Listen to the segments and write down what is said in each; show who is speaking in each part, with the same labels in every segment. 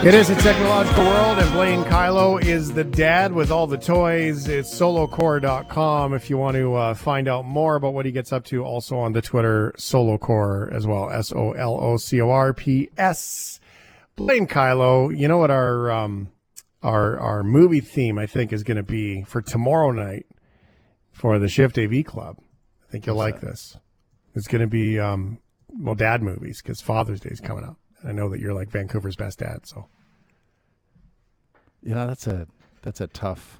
Speaker 1: It is a technological world, and Blaine Kylo is the dad with all the toys. It's solocore.com if you want to find out more about what he gets up to. Also on the Twitter, Solocore as well, SOLOCORPS. Blaine Kylo, you know what our movie theme, I think, is going to be for tomorrow night for the Shift AV Club. I think you'll like this. It's going to be, dad movies, because Father's Day is coming up. I know that you're like Vancouver's best dad, so.
Speaker 2: Yeah, that's a tough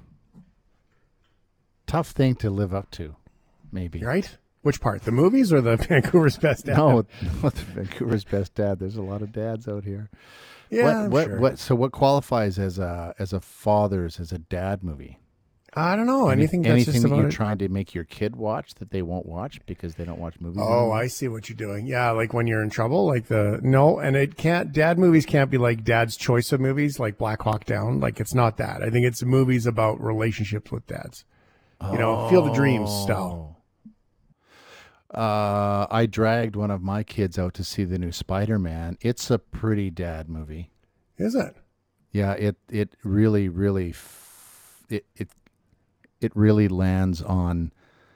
Speaker 2: thing to live up to, maybe.
Speaker 1: Right? Which part? The movies or the Vancouver's best dad?
Speaker 2: No, the Vancouver's best dad. There's a lot of dads out here.
Speaker 1: Yeah,
Speaker 2: sure. So what qualifies as a dad movie?
Speaker 1: I don't know. Anything
Speaker 2: that you're trying to make your kid watch that they won't watch because they don't watch movies.
Speaker 1: Oh, I see what you're doing. Yeah, like when you're in trouble, dad movies can't be like Dad's choice of movies, like Black Hawk Down. Like, it's not that. I think it's movies about relationships with dads. Field of Dreams style.
Speaker 2: I dragged one of my kids out to see the new Spider-Man. It's a pretty dad movie.
Speaker 1: Is it?
Speaker 2: Yeah, it really it really lands on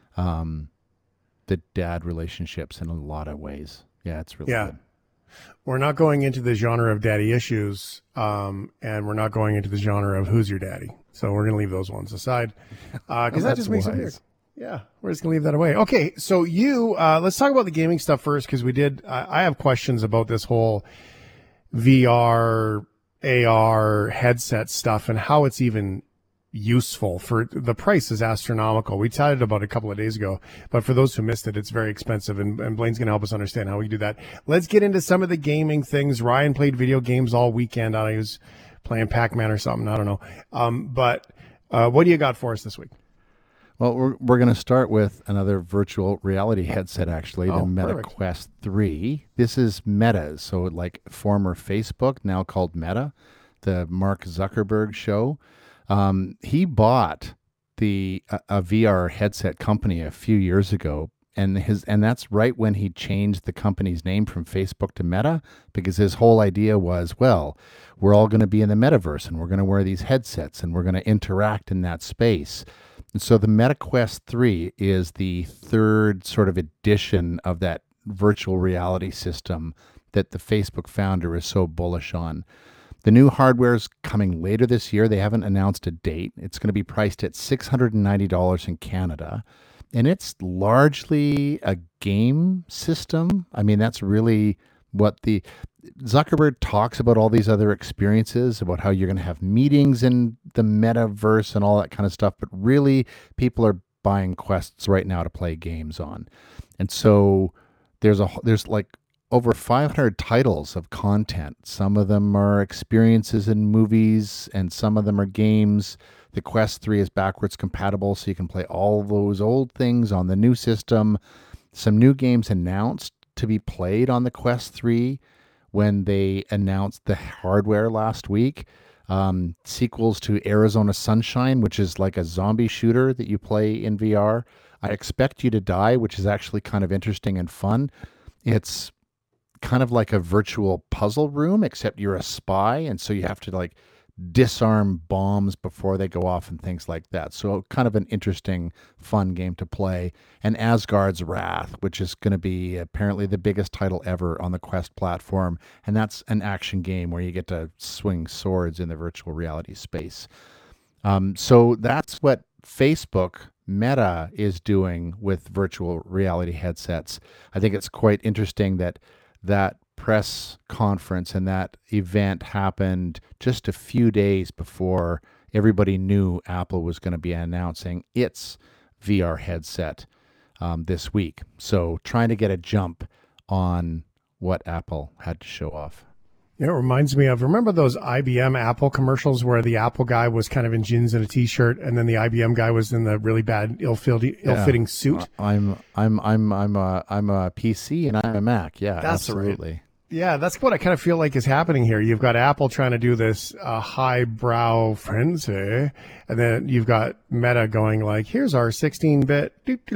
Speaker 2: the dad relationships in a lot of ways. Yeah, it's really good.
Speaker 1: We're not going into the genre of daddy issues, and we're not going into the genre of who's your daddy. So we're going to leave those ones aside because that just makes it weird. Yeah, we're just going to leave that away. Okay, so let's talk about the gaming stuff first, because I have questions about this whole VR, AR headset stuff and how it's even useful. For the price is astronomical. We chatted about it a couple of days ago, but for those who missed it, it's very expensive, and Blaine's going to help us understand how we do that. Let's get into some of the gaming things. Ryan played video games all weekend. He was playing Pac-Man or something. I don't know. But what do you got for us this week?
Speaker 2: Well, we're going to start with another virtual reality headset, actually, the Meta Quest 3. This is Meta's, so like former Facebook, now called Meta, the Mark Zuckerberg show. He bought a VR headset company a few years ago, and that's right when he changed the company's name from Facebook to Meta, because his whole idea was, well, we're all going to be in the metaverse, and we're going to wear these headsets, and we're going to interact in that space. And so the Meta Quest 3 is the third sort of edition of that virtual reality system that the Facebook founder is so bullish on. The new hardware is coming later this year. They haven't announced a date. It's going to be priced at $690 in Canada. And it's largely a game system. I mean, that's really what Zuckerberg talks about, all these other experiences, about how you're going to have meetings in the metaverse and all that kind of stuff. But really, people are buying Quests right now to play games on. And so there's like over 500 titles of content. Some of them are experiences in movies, and some of them are games. The Quest 3 is backwards compatible, so you can play all those old things on the new system. Some new games announced to be played on the Quest 3 when they announced the hardware last week. Sequels to Arizona Sunshine, which is like a zombie shooter that you play in VR. I Expect You to Die, which is actually kind of interesting and fun. It's kind of like a virtual puzzle room, except you're a spy, and so you have to like disarm bombs before they go off and things like that. So kind of an interesting, fun game to play. And Asgard's Wrath, which is going to be apparently the biggest title ever on the Quest platform, and that's an action game where you get to swing swords in the virtual reality space. So that's what Facebook Meta is doing with virtual reality headsets. I think it's quite interesting that press conference and that event happened just a few days before everybody knew Apple was going to be announcing its VR headset this week. So trying to get a jump on what Apple had to show off.
Speaker 1: It reminds me of, remember those IBM Apple commercials where the Apple guy was kind of in jeans and a t-shirt, and then the IBM guy was in the really bad, ill-fitting suit?
Speaker 2: I'm a PC and I'm a Mac. Yeah,
Speaker 1: that's
Speaker 2: absolutely.
Speaker 1: Right. Yeah, that's what I kind of feel like is happening here. You've got Apple trying to do this highbrow frenzy, and then you've got Meta going like, here's our 16-bit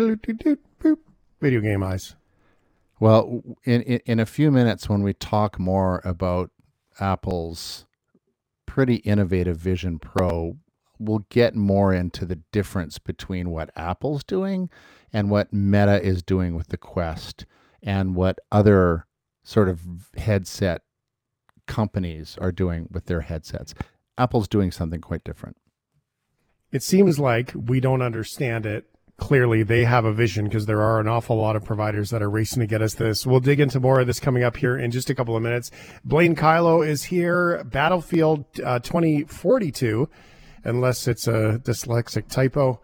Speaker 1: video game eyes.
Speaker 2: Well, in a few minutes when we talk more about Apple's pretty innovative Vision Pro, we'll get more into the difference between what Apple's doing and what Meta is doing with the Quest and what other sort of headset companies are doing with their headsets. Apple's doing something quite different.
Speaker 1: It seems like we don't understand it. Clearly, they have a vision because there are an awful lot of providers that are racing to get us this. We'll dig into more of this coming up here in just a couple of minutes. Blaine Kyllo is here. Battlefield 2042, unless it's a dyslexic typo,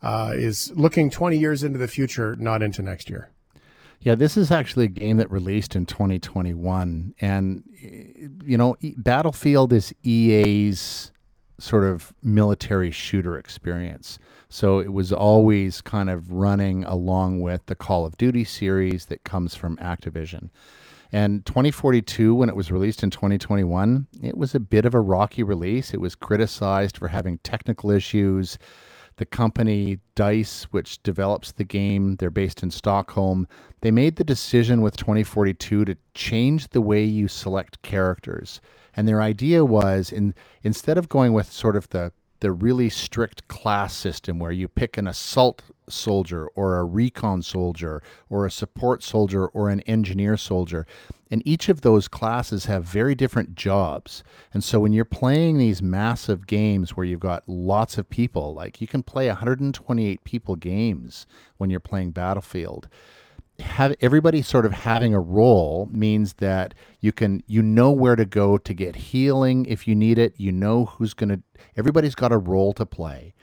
Speaker 1: is looking 20 years into the future, not into next year.
Speaker 2: Yeah, this is actually a game that released in 2021. And, you know, Battlefield is EA's sort of military shooter experience. So it was always kind of running along with the Call of Duty series that comes from Activision. And 2042, when it was released in 2021, it was a bit of a rocky release. It was criticized for having technical issues. The company DICE, which develops the game, they're based in Stockholm, they made the decision with 2042 to change the way you select characters. And their idea was, instead of going with sort of the really strict class system where you pick an assault soldier or a recon soldier or a support soldier or an engineer soldier, and each of those classes have very different jobs. And so when you're playing these massive games where you've got lots of people, like you can play 128 people games when you're playing Battlefield, have everybody sort of having a role means that you know where to go to get healing if you need it. You know everybody's got a role to play.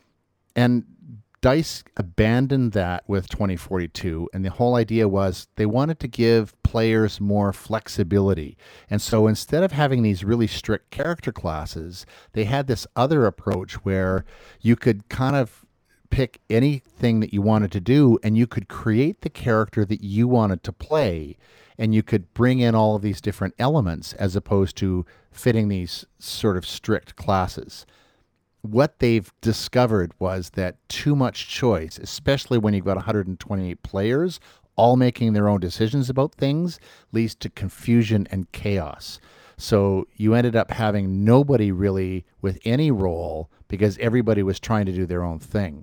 Speaker 2: And DICE abandoned that with 2042, and the whole idea was they wanted to give players more flexibility. And so instead of having these really strict character classes, they had this other approach where you could kind of pick anything that you wanted to do, and you could create the character that you wanted to play, and you could bring in all of these different elements as opposed to fitting these sort of strict classes. What they've discovered was that too much choice, especially when you've got 128 players all making their own decisions about things, leads to confusion and chaos. So you ended up having nobody really with any role because everybody was trying to do their own thing.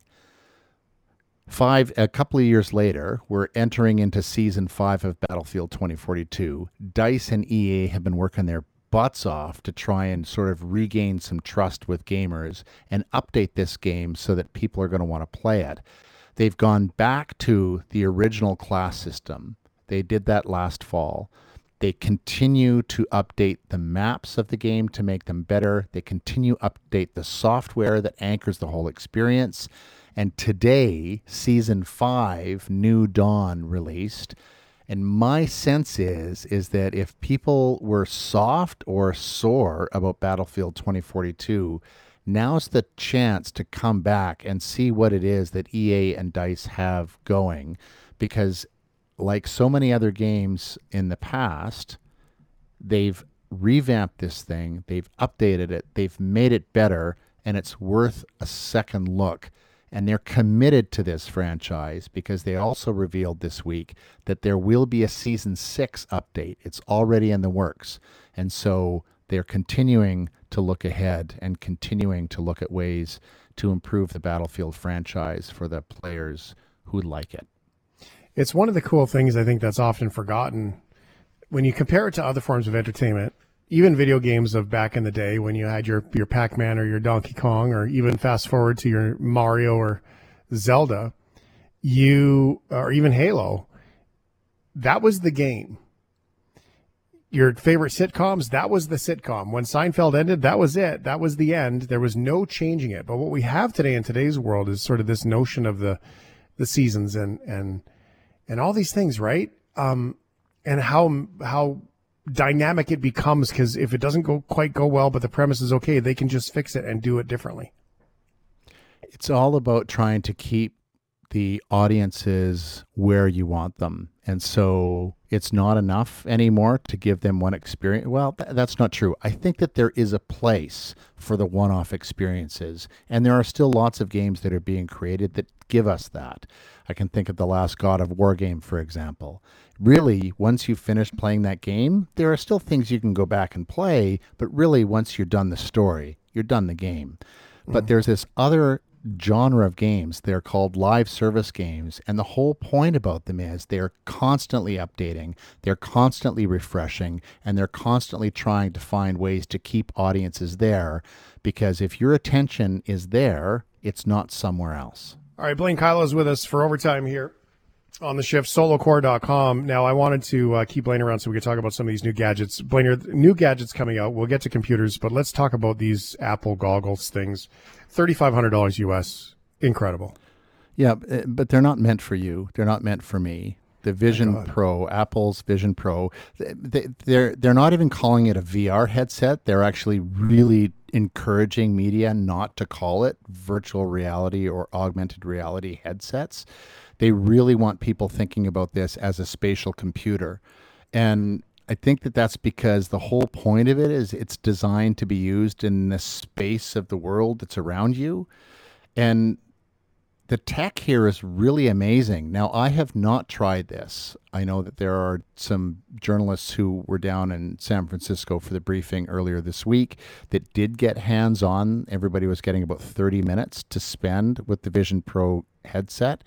Speaker 2: A couple of years later, we're entering into Season 5 of Battlefield 2042. DICE and EA have been working their butts off to try and sort of regain some trust with gamers and update this game so that people are going to want to play it. They've gone back to the original class system. They did that last fall. They continue to update the maps of the game to make them better. They continue to update the software that anchors the whole experience. And today, Season 5, New Dawn, released. And my sense is that if people were soft or sore about Battlefield 2042, now's the chance to come back and see what it is that EA and DICE have going. Because like so many other games in the past, they've revamped this thing, they've updated it, they've made it better, and it's worth a second look. And they're committed to this franchise because they also revealed this week that there will be a Season 6 update. It's already in the works. And so they're continuing to look ahead and continuing to look at ways to improve the Battlefield franchise for the players who like it.
Speaker 1: It's one of the cool things I think that's often forgotten. When you compare it to other forms of entertainment, even video games of back in the day when you had your Pac-Man or your Donkey Kong, or even fast forward to your Mario or Zelda, or even Halo, that was the game. Your favorite sitcoms, that was the sitcom. When Seinfeld ended, that was it. That was the end. There was no changing it. But what we have today in today's world is sort of this notion of the seasons and all these things, right? And how dynamic it becomes, because if it doesn't quite go well, but the premise is okay, they can just fix it and do it differently.
Speaker 2: It's all about trying to keep the audiences where you want them. And so it's not enough anymore to give them one experience. Well, that's not true. I think that there is a place for the one-off experiences. And there are still lots of games that are being created that give us that. I can think of the last God of War game, for example. Really, once you've finished playing that game, there are still things you can go back and play, but really, once you're done the story, you're done the game. But there's this other genre of games. They're called live service games, and the whole point about them is they're constantly updating, they're constantly refreshing, and they're constantly trying to find ways to keep audiences there, because if your attention is there, it's not somewhere else.
Speaker 1: All right, Blaine Kyllo is with us for overtime here on the shift, solocore.com. Now, I wanted to keep Blaine around so we could talk about some of these new gadgets. Blaine, new gadgets coming out. We'll get to computers, but let's talk about these Apple goggles things. $3,500 US. Incredible.
Speaker 2: Yeah, but they're not meant for you. They're not meant for me. The Vision Pro, Apple's Vision Pro, they're not even calling it a VR headset. They're actually really encouraging media not to call it virtual reality or augmented reality headsets. They really want people thinking about this as a spatial computer. And I think that that's because the whole point of it is it's designed to be used in the space of the world that's around you. And the tech here is really amazing. Now, I have not tried this. I know that there are some journalists who were down in San Francisco for the briefing earlier this week that did get hands-on. Everybody was getting about 30 minutes to spend with the Vision Pro headset.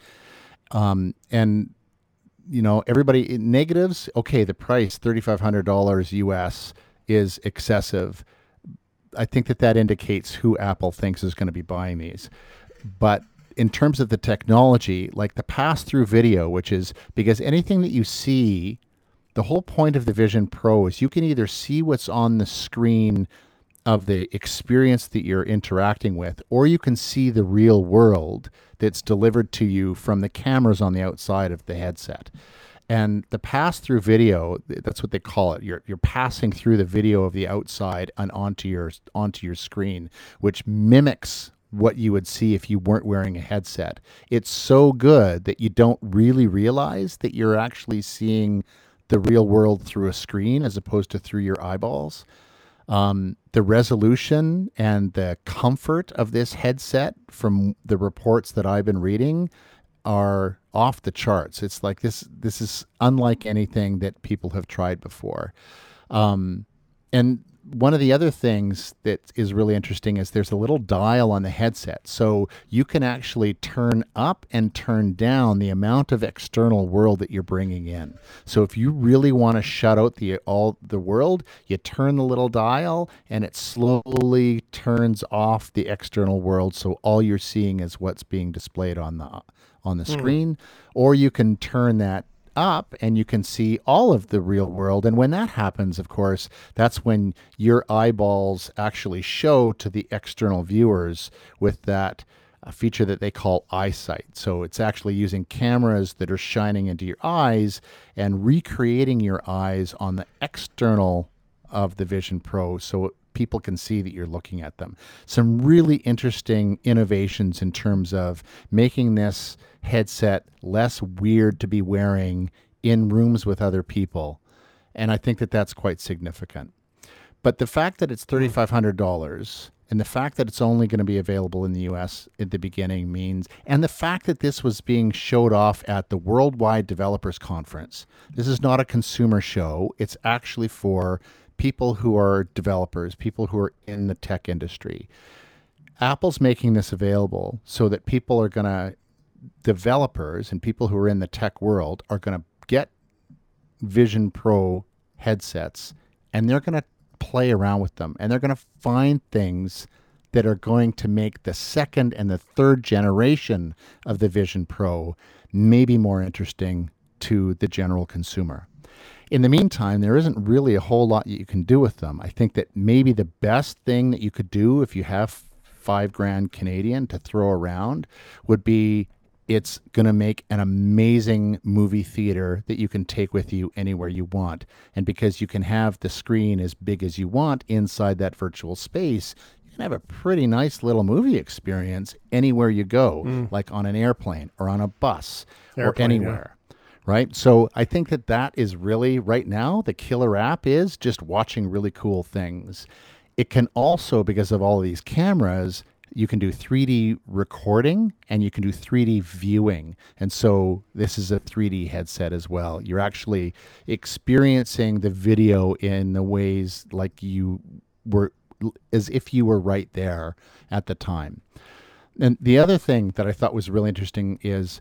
Speaker 2: And, you know, everybody, negatives, okay, the price, $3,500 US, is excessive. I think that indicates who Apple thinks is going to be buying these. But in terms of the technology, like the pass-through video, which is because anything that you see, the whole point of the Vision Pro is you can either see what's on the screen of the experience that you're interacting with, or you can see the real world that's delivered to you from the cameras on the outside of the headset. And the pass-through video, that's what they call it. You're passing through the video of the outside and onto your screen, which mimics what you would see if you weren't wearing a headset. It's so good that you don't really realize that you're actually seeing the real world through a screen as opposed to through your eyeballs. The resolution and the comfort of this headset, from the reports that I've been reading, are off the charts. It's like this is unlike anything that people have tried before. And one of the other things that is really interesting is there's a little dial on the headset. So you can actually turn up and turn down the amount of external world that you're bringing in. So if you really want to shut out the world, you turn the little dial and it slowly turns off the external world. So all you're seeing is what's being displayed on the screen. Or you can turn that up and you can see all of the real world. And when that happens, of course, that's when your eyeballs actually show to the external viewers with that feature that they call eyesight. So it's actually using cameras that are shining into your eyes and recreating your eyes on the external of the Vision Pro, so people can see that you're looking at them. Some really interesting innovations in terms of making this headset less weird to be wearing in rooms with other people. And I think that that's quite significant. But the fact that it's $3,500 and the fact that it's only going to be available in the US at the beginning means, and the fact that this was being showed off at the Worldwide Developers Conference. This is not a consumer show. It's actually for people who are developers, people who are in the tech industry. Apple's making this available so that developers and people who are in the tech world are going to get Vision Pro headsets, and they're going to play around with them, and they're going to find things that are going to make the second and the third generation of the Vision Pro maybe more interesting to the general consumer. In the meantime, there isn't really a whole lot you can do with them. I think that maybe the best thing that you could do if you have $5,000 Canadian to throw around would be, it's going to make an amazing movie theater that you can take with you anywhere you want. And because you can have the screen as big as you want inside that virtual space, you can have a pretty nice little movie experience anywhere you go, like on an airplane or on a bus or anywhere. Yeah. Right? So I think that is really, right now, the killer app is just watching really cool things. It can also, because of all of these cameras, You can do 3D recording and you can do 3D viewing. And so this is a 3D headset as well. You're actually experiencing the video in the ways like you were, as if you were right there at the time. And the other thing that I thought was really interesting is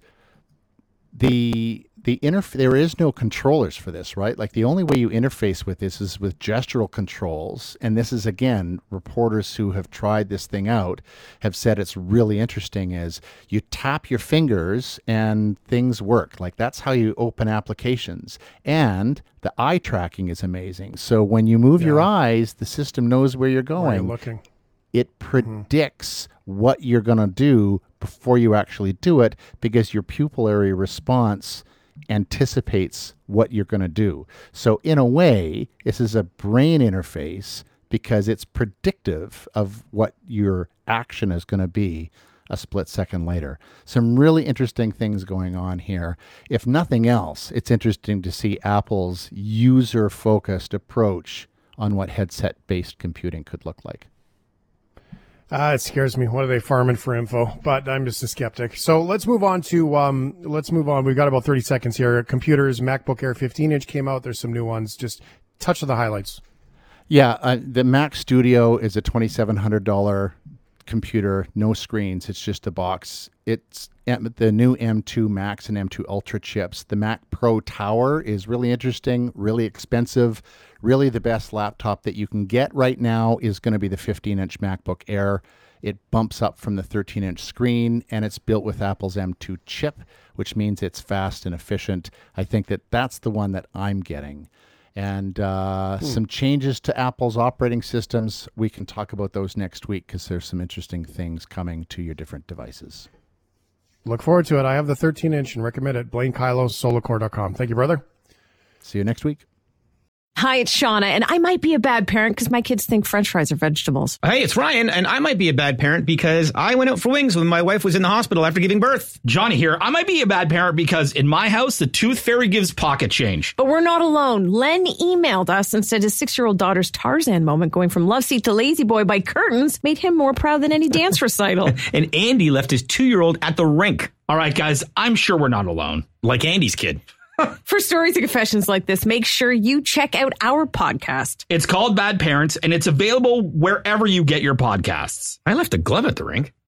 Speaker 2: there is no controllers for this, right? Like the only way you interface with this is with gestural controls. And this is, again, reporters who have tried this thing out have said it's really interesting is you tap your fingers and things work. Like that's how you open applications. And the eye tracking is amazing. So when you move your eyes, the system knows where you're going.
Speaker 1: Where you're looking.
Speaker 2: It predicts what you're going to do before you actually do it because your pupillary response anticipates what you're going to do. So in a way, this is a brain interface because it's predictive of what your action is going to be a split second later. Some really interesting things going on here. If nothing else, it's interesting to see Apple's user-focused approach on what headset-based computing could look like.
Speaker 1: It scares me. What are they farming for info? But I'm just a skeptic. So let's move on. We've got about 30 seconds here. Computers, MacBook Air 15-inch came out. There's some new ones. Just touch of the highlights.
Speaker 2: Yeah, the Mac Studio is a $2,700 computer, no screens. It's just a box. It's the new M2 Max and M2 Ultra chips. The Mac Pro Tower is really interesting, really expensive. Really the best laptop that you can get right now is going to be the 15-inch MacBook Air. It bumps up from the 13-inch screen, and it's built with Apple's M2 chip, which means it's fast and efficient. I think that's the one that I'm getting. And some changes to Apple's operating systems. We can talk about those next week because there's some interesting things coming to your different devices.
Speaker 1: Look forward to it. I have the 13-inch and recommend it. Blaine Kylo, Solocore.com. Thank you, brother.
Speaker 2: See you next week.
Speaker 3: Hi, it's Shauna, and I might be a bad parent because my kids think French fries are vegetables.
Speaker 4: Hey, it's Ryan, and I might be a bad parent because I went out for wings when my wife was in the hospital after giving birth.
Speaker 5: Johnny here. I might be a bad parent because in my house, the tooth fairy gives pocket change.
Speaker 3: But we're not alone. Len emailed us and said his 6-year-old daughter's Tarzan moment going from love seat to lazy boy by curtains made him more proud than any dance recital.
Speaker 5: And Andy left his 2-year-old at the rink. All right, guys, I'm sure we're not alone. Like Andy's kid.
Speaker 3: For stories and confessions like this, make sure you check out our podcast.
Speaker 5: It's called Bad Parents, and it's available wherever you get your podcasts.
Speaker 4: I left a glove at the rink.